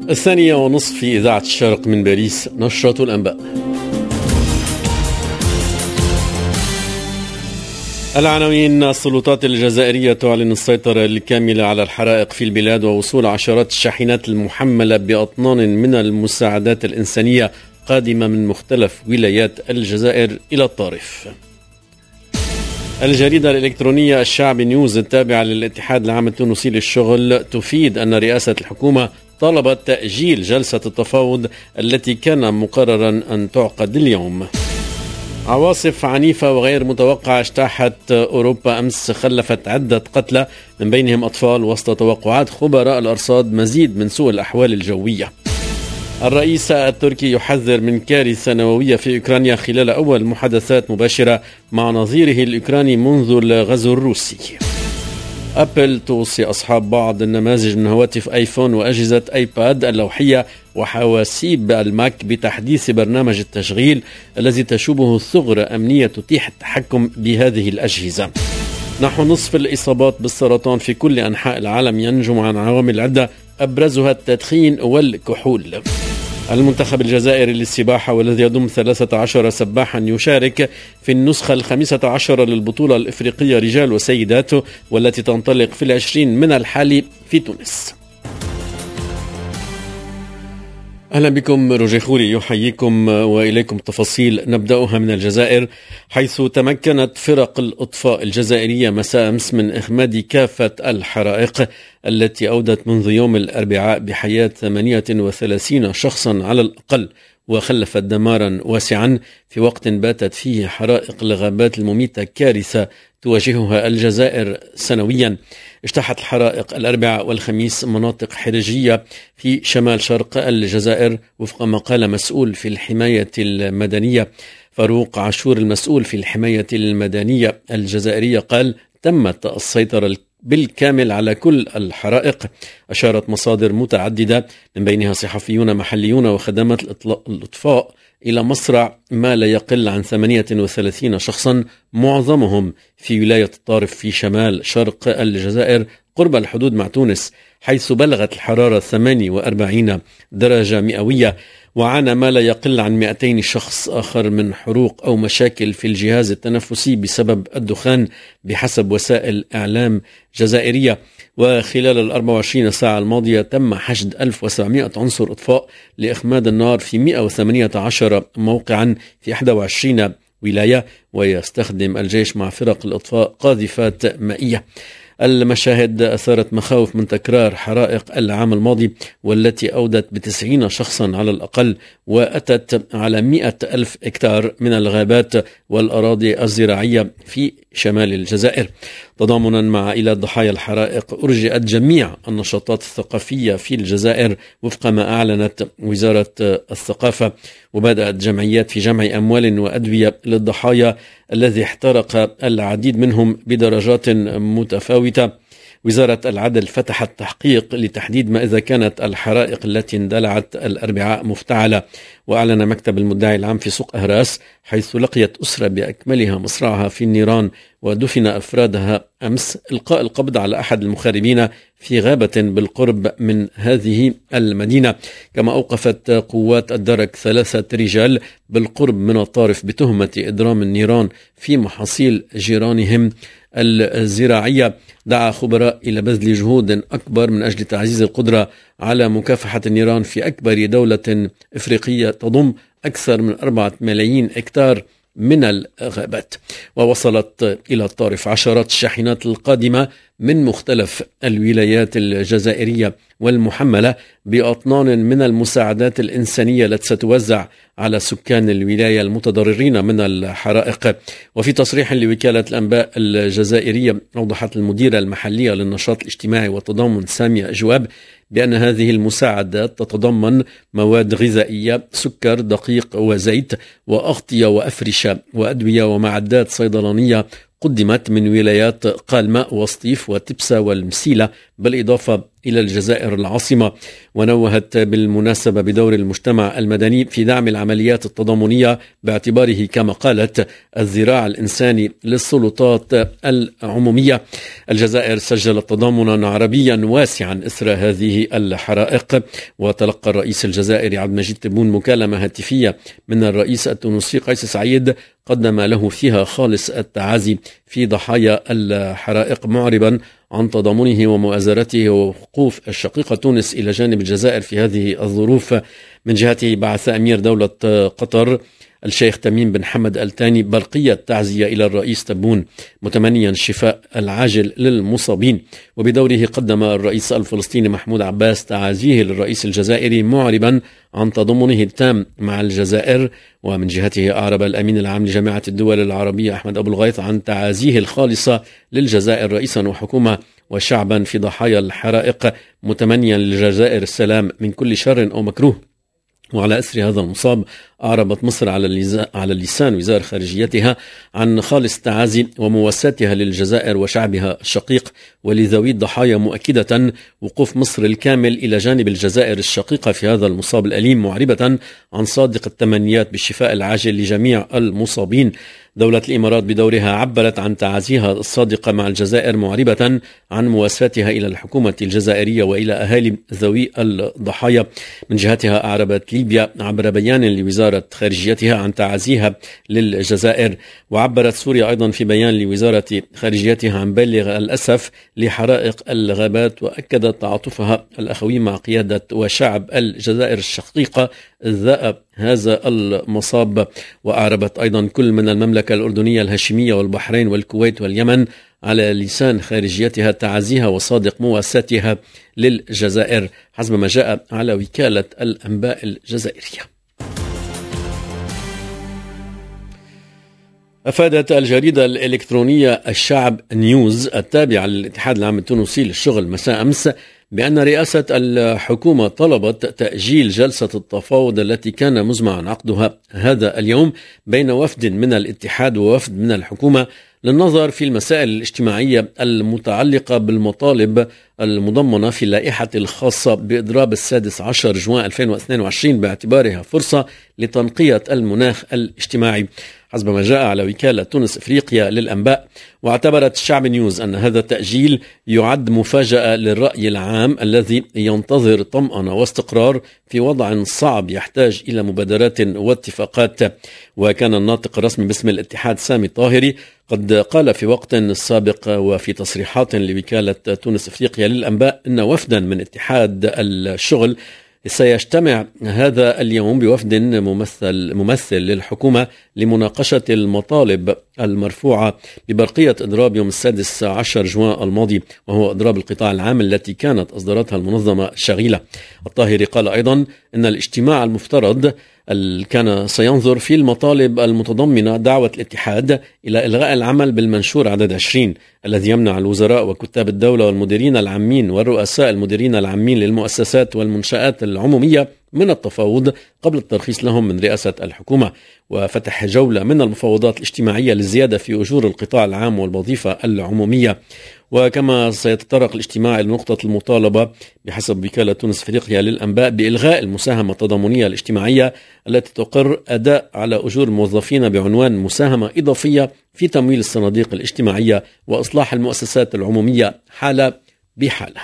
الثانية ونصف في إذاعة الشرق من باريس، نشرة الأنباء. العناوين: السلطات الجزائرية تعلن السيطرة الكاملة على الحرائق في البلاد ووصول عشرات الشاحنات المحملة بأطنان من المساعدات الإنسانية قادمة من مختلف ولايات الجزائر إلى الطارف. الجريدة الإلكترونية الشعب نيوز التابعة للاتحاد العام التونسي للشغل تفيد أن رئاسة الحكومة طلبت تأجيل جلسة التفاوض التي كان مقررا أن تعقد اليوم. عواصف عنيفة وغير متوقعة اجتاحت أوروبا أمس، خلفت عدة قتلى من بينهم أطفال، وسط توقعات خبراء الأرصاد مزيد من سوء الأحوال الجوية. الرئيس التركي يحذر من كارثة نووية في أوكرانيا خلال أول محادثات مباشرة مع نظيره الأوكراني منذ الغزو الروسي. أبل توصي أصحاب بعض النماذج من هواتف آيفون وأجهزة آيباد اللوحية وحواسيب الماك بتحديث برنامج التشغيل الذي تشوبه ثغرة أمنية تتيح التحكم بهذه الأجهزة. نحو نصف الإصابات بالسرطان في كل أنحاء العالم ينجم عن عوامل عدة أبرزها التدخين والكحول. المنتخب الجزائري للسباحة والذي يضم 13 سباحا يشارك في النسخة 15 للبطولة الإفريقية رجال وسيدات، والتي تنطلق في 20 من الحالي في تونس. أهلا بكم، روجي خوري يحييكم وإليكم تفاصيل. نبدأها من الجزائر، حيث تمكنت فرق الإطفاء الجزائرية مساء أمس من إخماد كافة الحرائق التي أودت منذ يوم الأربعاء بحياة 38 شخصا على الأقل، وخلفت دمارا واسعا في وقت باتت فيه حرائق الغابات المميتة كارثة تواجهها الجزائر سنويا. اجتاحت الحرائق الأربعاء والخميس مناطق حرجية في شمال شرق الجزائر، وفق ما قال مسؤول في الحماية المدنية فاروق عاشور. المسؤول في الحماية المدنية الجزائرية قال: تمت السيطرة بالكامل على كل الحرائق. أشارت مصادر متعددة من بينها صحفيون محليون وخدمات الإطفاء إلى مصرع ما لا يقل عن 38 شخصا، معظمهم في ولاية الطارف في شمال شرق الجزائر قرب الحدود مع تونس، حيث بلغت الحرارة 48 درجة مئوية. وعانى ما لا يقل عن 200 شخص آخر من حروق أو مشاكل في الجهاز التنفسي بسبب الدخان بحسب وسائل إعلام جزائرية. وخلال 24 ساعة الماضية تم حشد 1700 عنصر إطفاء لإخماد النار في 118 موقعا في 21 ولاية، ويستخدم الجيش مع فرق الإطفاء قاذفات مائية. المشاهد أثارت مخاوف من تكرار حرائق العام الماضي والتي أودت ب90 شخصا على الأقل، وأتت على 100,000 هكتار من الغابات والأراضي الزراعية في شمال الجزائر. تضامنا مع عائلات ضحايا الحرائق أرجئت جميع النشاطات الثقافية في الجزائر وفق ما أعلنت وزارة الثقافة، وبدأت جمعيات في جمع أموال وأدوية للضحايا الذي احترق العديد منهم بدرجات متفاوتة. وزارة العدل فتحت تحقيق لتحديد ما إذا كانت الحرائق التي اندلعت الأربعاء مفتعلة. وأعلن مكتب المدعي العام في سوق أهراس، حيث لقيت أسرة بأكملها مصرعها في النيران ودفن أفرادها أمس، إلقاء القبض على أحد المخربين في غابة بالقرب من هذه المدينة. كما أوقفت قوات الدرك 3 رجال بالقرب من الطارف بتهمة إضرام النيران في محاصيل جيرانهم الزراعية. دعا خبراء إلى بذل جهود أكبر من أجل تعزيز القدرة على مكافحة النيران في أكبر دولة إفريقية تضم أكثر من 4 ملايين هكتار من الغابات. ووصلت إلى الطارف عشرات الشاحنات القادمة من مختلف الولايات الجزائرية والمحملة بأطنان من المساعدات الإنسانية التي ستوزع على سكان الولاية المتضررين من الحرائق. وفي تصريح لوكالة الأنباء الجزائرية أوضحت المديرة المحلية للنشاط الاجتماعي والتضامن سامية جواب بأن هذه المساعدات تتضمن مواد غذائية، سكر، دقيق وزيت، وأغطية وأفرشة وأدوية ومعدات صيدلانية قدمت من ولايات قالماء وسطيف وتبسة والمسيلة، بالإضافة إلى الجزائر العاصمة، ونوهت بالمناسبة بدور المجتمع المدني في دعم العمليات التضامنية باعتباره كما قالت الذراع الإنساني للسلطات العمومية. الجزائر سجلت تضامنا عربيا واسعا إثر هذه الحرائق، وتلقى الرئيس الجزائري عبد المجيد تبون مكالمة هاتفية من الرئيس التونسي قيس سعيد قدم له فيها خالص التعازي في ضحايا الحرائق، معربا عن تضامنه ومؤازرته ووقوف الشقيقة تونس إلى جانب الجزائر في هذه الظروف. من جهته بعث أمير دولة قطر الشيخ تميم بن حمد الثاني برقية تعزية إلى الرئيس تبون متمنيا الشفاء العاجل للمصابين. وبدوره قدم الرئيس الفلسطيني محمود عباس تعازيه للرئيس الجزائري معربا عن تضامنه التام مع الجزائر. ومن جهته أعرب الأمين العام لجامعة الدول العربية أحمد أبو الغيث عن تعازيه الخالصة للجزائر رئيسا وحكومة وشعبا في ضحايا الحرائق، متمنيا للجزائر السلام من كل شر أو مكروه. وعلى أثر هذا المصاب أعربت مصر على لسان وزارة خارجيتها عن خالص التعازي ومواساتها للجزائر وشعبها الشقيق ولذوي الضحايا، مؤكدة وقوف مصر الكامل إلى جانب الجزائر الشقيقة في هذا المصاب الأليم، معربة عن صادق التمنيات بالشفاء العاجل لجميع المصابين. دولة الإمارات بدورها عبرت عن تعازيها الصادقة مع الجزائر، معربة عن مواساتها إلى الحكومة الجزائرية وإلى أهالي ذوي الضحايا. من جهتها أعربت ليبيا عبر بيان لوزارة خارجيتها عن تعازيها للجزائر. وعبرت سوريا أيضا في بيان لوزارة خارجيتها عن بالغ الأسف لحرائق الغابات، وأكدت تعاطفها الأخوي مع قيادة وشعب الجزائر الشقيقة ذائب هذا المصاب. وأعربت أيضا كل من المملكة الأردنية الهاشمية والبحرين والكويت واليمن على لسان خارجيتها تعازيها وصادق مواساتها للجزائر، حسب ما جاء على وكالة الأنباء الجزائرية. أفادت الجريدة الإلكترونية الشعب نيوز التابعة للاتحاد العام التونسي للشغل مساء أمس بأن رئاسة الحكومة طلبت تأجيل جلسة التفاوض التي كان مزمعا عقدها هذا اليوم بين وفد من الاتحاد ووفد من الحكومة للنظر في المسائل الاجتماعية المتعلقة بالمطالب المضمنة في اللائحة الخاصة بإضراب 16 جوان 2022 باعتبارها فرصة لتنقية المناخ الاجتماعي، حسب ما جاء على وكالة تونس إفريقيا للأنباء. واعتبرت الشعب نيوز أن هذا التأجيل يعد مفاجأة للرأي العام الذي ينتظر طمأنة واستقرار في وضع صعب يحتاج إلى مبادرات واتفاقات. وكان الناطق الرسمي باسم الاتحاد سامي الطاهري قد قال في وقت سابق وفي تصريحات لوكالة تونس إفريقيا للأنباء أن وفدا من اتحاد الشغل سيجتمع هذا اليوم بوفد ممثل للحكومة لمناقشة المطالب المرفوعة ببرقية إضراب يوم 16 جوان الماضي، وهو إضراب القطاع العام التي كانت أصدرتها المنظمة الشغيلة. الطاهري قال أيضا أن الاجتماع المفترض كان سينظر في المطالب المتضمنة دعوة الاتحاد إلى إلغاء العمل بالمنشور عدد 20 الذي يمنع الوزراء وكتاب الدولة والمديرين العامين والرؤساء المديرين العامين للمؤسسات والمنشآت العمومية من التفاوض قبل الترخيص لهم من رئاسة الحكومة، وفتح جولة من المفاوضات الاجتماعية للزيادة في أجور القطاع العام والوظيفة العمومية. وكما سيتطرق الاجتماع إلى نقطة المطالبة بحسب وكالة تونس إفريقيا للأنباء بإلغاء المساهمة التضامنية الاجتماعية التي تقر أداء على أجور الموظفين بعنوان مساهمة إضافية في تمويل الصناديق الاجتماعية وإصلاح المؤسسات العمومية حالة بحالة.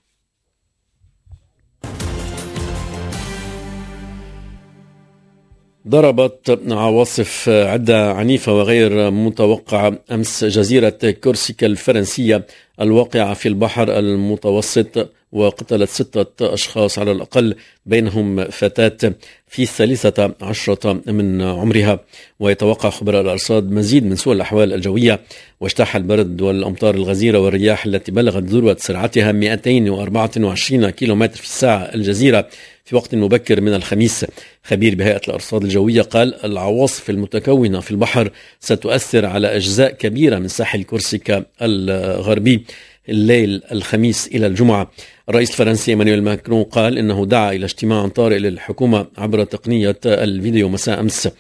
ضربت عواصف عدة عنيفة وغير متوقعة أمس جزيرة كورسيكا الفرنسية الواقعة في البحر المتوسط، وقتلت 6 أشخاص على الأقل، بينهم فتاة في 13 من عمرها. ويتوقع خبراء الأرصاد مزيد من سوء الأحوال الجوية، واجتاح البرد والأمطار الغزيرة والرياح التي بلغت ذروة سرعتها 224 كيلومتر في الساعة الجزيرة في وقت مبكر من الخميس. خبير بهيئة الأرصاد الجوية قال العواصف المتكونة في البحر ستؤثر على أجزاء كبيرة من ساحل كورسيكا الغربي الليل الخميس إلى الجمعة. الرئيس الفرنسي إيمانويل ماكرون قال إنه دعا إلى اجتماع طارئ للحكومة عبر تقنية الفيديو مساء أمس.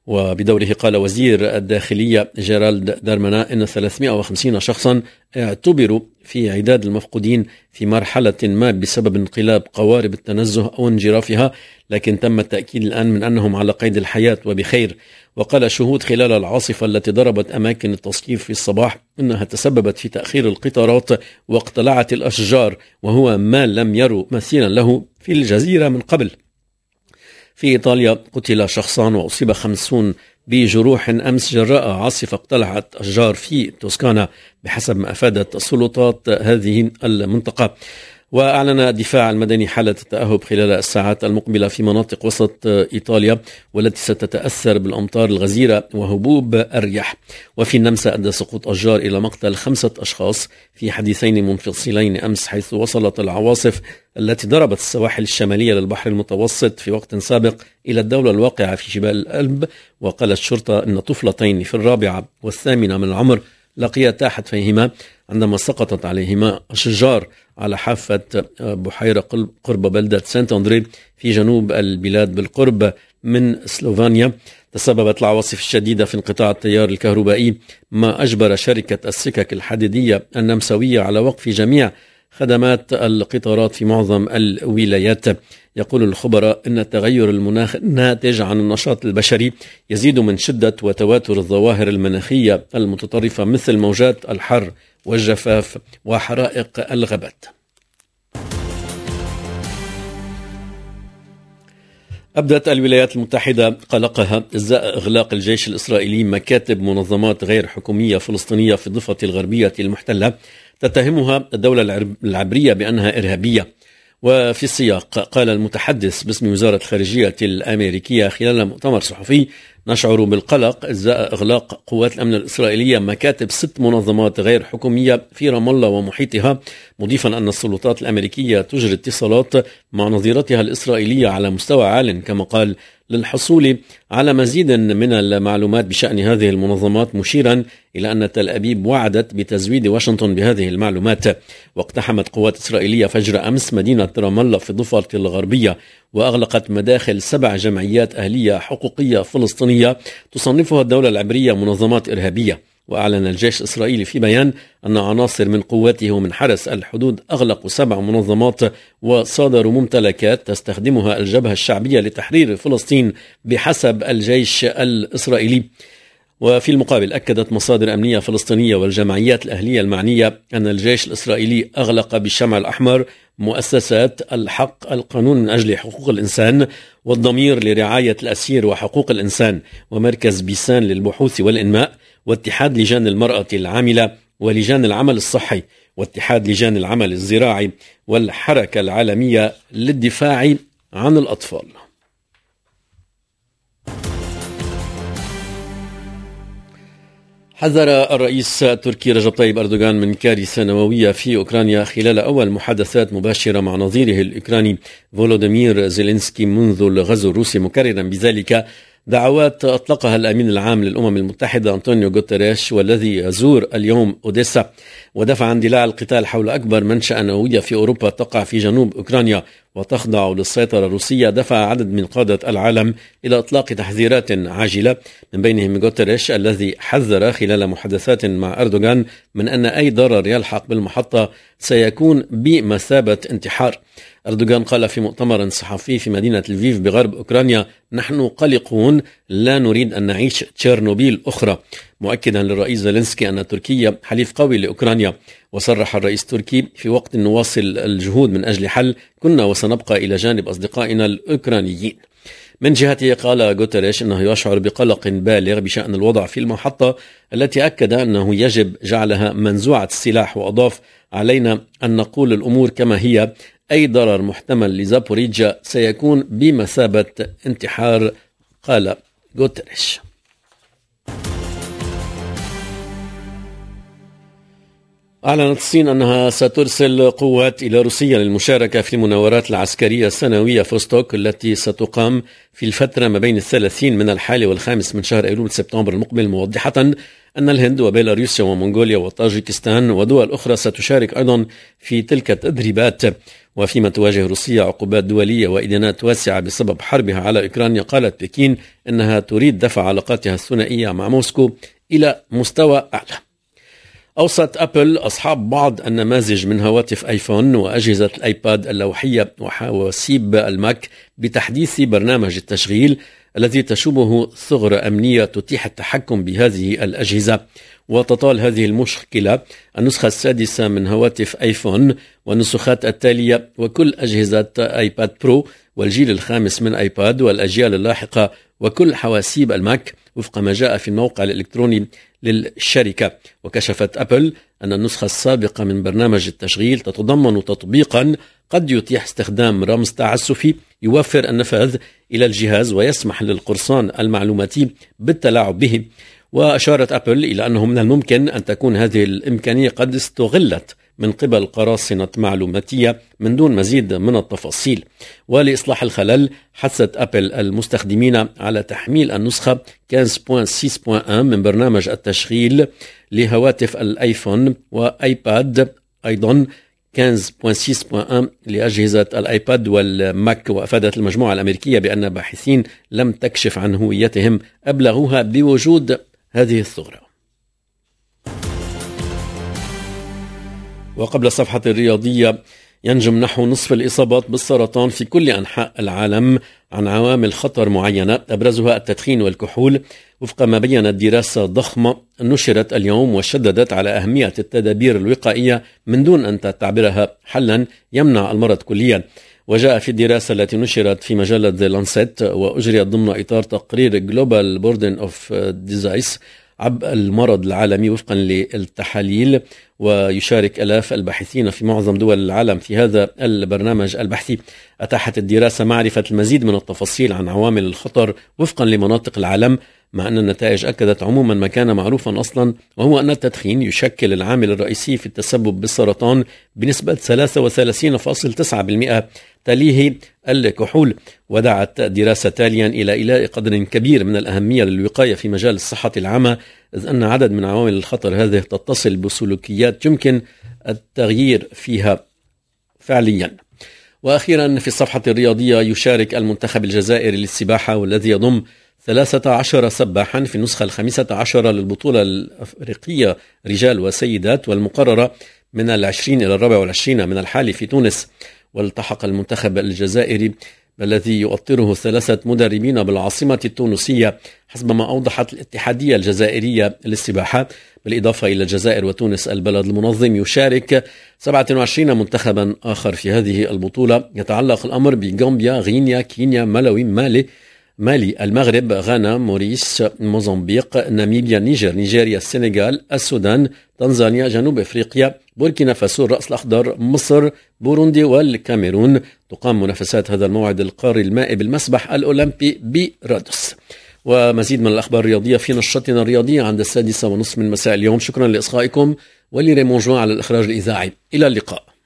وبدوره قال وزير الداخلية جيرالد دارمانا إن 350 شخصا اعتبروا في عداد المفقودين في مرحلة ما بسبب انقلاب قوارب التنزه أو انجرافها، لكن تم التأكيد الآن من أنهم على قيد الحياة وبخير. وقال شهود خلال العاصفة التي ضربت أماكن التصكيف في الصباح أنها تسببت في تأخير القطارات واقتلعت الأشجار، وهو ما لم يروا مثيلا له في الجزيرة من قبل. في إيطاليا قتل شخصان وأصيب 50 بجروح أمس جراء عاصفة اقتلعت أشجار في توسكانا بحسب ما أفادت سلطات هذه المنطقة. وأعلن الدفاع المدني حالة التأهب خلال الساعات المقبلة في مناطق وسط إيطاليا والتي ستتأثر بالأمطار الغزيرة وهبوب الرياح. وفي النمسا أدى سقوط أشجار إلى مقتل 5 أشخاص في حديثين منفصلين أمس، حيث وصلت العواصف التي ضربت السواحل الشمالية للبحر المتوسط في وقت سابق إلى الدولة الواقعة في شمال الألب. وقالت الشرطة أن طفلتين في 4 و8 من العمر لقيتا حتفيهما عندما سقطت عليهما أشجار على حافة بحيرة قرب بلدة سانت أندري في جنوب البلاد بالقرب من سلوفانيا. تسببت العواصف الشديدة في انقطاع التيار الكهربائي، ما أجبر شركة السكك الحديدية النمساوية على وقف جميع خدمات القطارات في معظم الولايات. يقول الخبراء أن التغير المناخ الناتج عن النشاط البشري يزيد من شدة وتواتر الظواهر المناخية المتطرفة مثل موجات الحر والجفاف وحرائق الغابات. أبدت الولايات المتحدة قلقها إزاء إغلاق الجيش الإسرائيلي مكاتب منظمات غير حكومية فلسطينية في الضفة الغربية المحتلة تتهمها الدولة العبرية بأنها إرهابية. وفي السياق قال المتحدث باسم وزارة الخارجية الأمريكية خلال مؤتمر صحفي: نشعر بالقلق إزاء إغلاق قوات الأمن الإسرائيلية مكاتب 6 منظمات غير حكومية في رام الله ومحيطها، مضيفا أن السلطات الأمريكية تجري اتصالات مع نظيرتها الإسرائيلية على مستوى عال، كما قال، للحصول على مزيد من المعلومات بشأن هذه المنظمات، مشيرا إلى أن تل أبيب وعدت بتزويد واشنطن بهذه المعلومات. واقتحمت قوات إسرائيلية فجر أمس مدينة رام الله في الضفة الغربية وأغلقت مداخل 7 جمعيات أهلية حقوقية فلسطينية تصنفها الدولة العبرية منظمات إرهابية. وأعلن الجيش الإسرائيلي في بيان أن عناصر من قواته ومن حرس الحدود أغلقوا 7 منظمات وصادروا ممتلكات تستخدمها الجبهة الشعبية لتحرير فلسطين بحسب الجيش الإسرائيلي. وفي المقابل أكدت مصادر أمنية فلسطينية والجمعيات الأهلية المعنية أن الجيش الإسرائيلي أغلق بالشمع الأحمر مؤسسات الحق، القانون من أجل حقوق الإنسان، والضمير لرعاية الأسير وحقوق الإنسان، ومركز بيسان للبحوث والإنماء، واتحاد لجان المرأة العاملة، ولجان العمل الصحي، واتحاد لجان العمل الزراعي، والحركة العالمية للدفاع عن الأطفال. حذر الرئيس التركي رجب طيب أردوغان من كارثة نووية في أوكرانيا خلال أول محادثات مباشرة مع نظيره الأوكراني فولوديمير زيلينسكي منذ الغزو الروسي، مكررا بذلك دعوات أطلقها الأمين العام للأمم المتحدة أنطونيو غوتيريش، والذي يزور اليوم أوديسا، ودفع عن اندلاع القتال حول أكبر منشأة نووية في أوروبا تقع في جنوب أوكرانيا وتخضع للسيطرة الروسية. دفع عدد من قادة العالم إلى إطلاق تحذيرات عاجلة، من بينهم غوتيريش الذي حذر خلال محادثات مع أردوغان من أن أي ضرر يلحق بالمحطة سيكون بمثابة انتحار. أردوغان قال في مؤتمر صحفي في مدينة لفيف بغرب أوكرانيا: نحن قلقون، لا نريد أن نعيش تشيرنوبيل أخرى، مؤكدا للرئيس زيلينسكي أن تركيا حليف قوي لأوكرانيا. وصرح الرئيس التركي: في وقت نواصل الجهود من أجل حل، كنا وسنبقى إلى جانب أصدقائنا الأوكرانيين. من جهته قال غوتيريش أنه يشعر بقلق بالغ بشأن الوضع في المحطة التي أكد أنه يجب جعلها منزوعة السلاح، وأضاف: علينا أن نقول الأمور كما هي، أي ضرر محتمل لزابوريجيا سيكون بمثابة انتحار، قال غوتيريش. أعلنت الصين أنها سترسل قوات إلى روسيا للمشاركة في المناورات العسكرية السنوية فوستوك التي ستقام في الفترة ما بين 30 من الحالي و5 من شهر أيلول سبتمبر المقبل، موضحة أن الهند وبيلاروسيا ومنغوليا وطاجيكستان ودول أخرى ستشارك أيضا في تلك التدريبات. وفيما تواجه روسيا عقوبات دولية وإدانات واسعة بسبب حربها على أوكرانيا، قالت بكين أنها تريد دفع علاقاتها الثنائية مع موسكو إلى مستوى أعلى. أوصت أبل أصحاب بعض النماذج من هواتف آيفون وأجهزة الآيباد اللوحية وحواسيب الماك بتحديث برنامج التشغيل الذي تشوبه ثغرة أمنية تتيح التحكم بهذه الأجهزة. وتطال هذه المشكلة النسخة السادسة من هواتف آيفون والنسخات التالية وكل أجهزة آيباد برو والجيل الخامس من آيباد والأجيال اللاحقة وكل حواسيب الماك وفق ما جاء في الموقع الإلكتروني للشركة. وكشفت أبل أن النسخة السابقة من برنامج التشغيل تتضمن تطبيقا قد يتيح استخدام رمز تعسفي يوفر النفاذ إلى الجهاز ويسمح للقرصان المعلوماتي بالتلاعب به. وأشارت أبل إلى أنه من الممكن أن تكون هذه الإمكانية قد استغلت من قبل قراصنة معلوماتية من دون مزيد من التفاصيل. ولإصلاح الخلل حثت أبل المستخدمين على تحميل النسخة 15.6.1 من برنامج التشغيل لهواتف الآيفون وآيباد، أيضا 15.6.1 لأجهزة الآيباد والماك. وأفادت المجموعة الأمريكية بأن باحثين لم تكشف عن هويتهم أبلغوها بوجود هذه الثغرة. وقبل الصفحة الرياضية، ينجم نحو نصف الإصابات بالسرطان في كل أنحاء العالم عن عوامل خطر معينة أبرزها التدخين والكحول وفق ما بيّنت دراسة ضخمة نشرت اليوم وشددت على أهمية التدابير الوقائية من دون أن تعتبرها حلا يمنع المرض كليا. وجاء في الدراسة التي نشرت في مجلة The Lancet وأجريت ضمن إطار تقرير Global Burden of Disease عبء المرض العالمي وفقا للتحاليل، ويشارك آلاف الباحثين في معظم دول العالم في هذا البرنامج البحثي. أتاحت الدراسة معرفة المزيد من التفاصيل عن عوامل الخطر وفقا لمناطق العالم، مع أن النتائج أكدت عموما ما كان معروفا أصلا، وهو أن التدخين يشكل العامل الرئيسي في التسبب بالسرطان بنسبة 33.9%، تليه الكحول. ودعت دراسة تاليا إلى إيلاء قدر كبير من الأهمية للوقاية في مجال الصحة العامة، إذ أن عدد من عوامل الخطر هذه تتصل بسلوكيات يمكن التغيير فيها فعليا. وأخيرا في الصفحة الرياضية، يشارك المنتخب الجزائري للسباحة والذي يضم 13 سباحا في النسخة 15 للبطولة الأفريقية رجال وسيدات والمقررة من 20 إلى 24 من الحالي في تونس. والتحق المنتخب الجزائري الذي يؤطره 3 مدربين بالعاصمة التونسية حسب ما أوضحت الاتحادية الجزائرية للسباحة. بالإضافة إلى الجزائر وتونس البلد المنظم، يشارك 27 منتخبا آخر في هذه البطولة. يتعلق الأمر بغامبيا، غينيا، كينيا، مالاوي، مالي، المغرب، غانا، موريس، موزمبيق، ناميبيا، نيجر، نيجيريا، السنغال، السودان، تنزانيا، جنوب أفريقيا، بوركينا فاسو، الرأس الأخضر، مصر، بوروندي والكاميرون. تقام منافسات هذا الموعد القاري المائي بالمسبح الأولمبي برادوس. ومزيد من الأخبار الرياضية في نشرتنا الرياضية عند 6:30 من مساء اليوم. شكرا لإصغائكم ولريمون جوان على الإخراج الإذاعي. إلى اللقاء.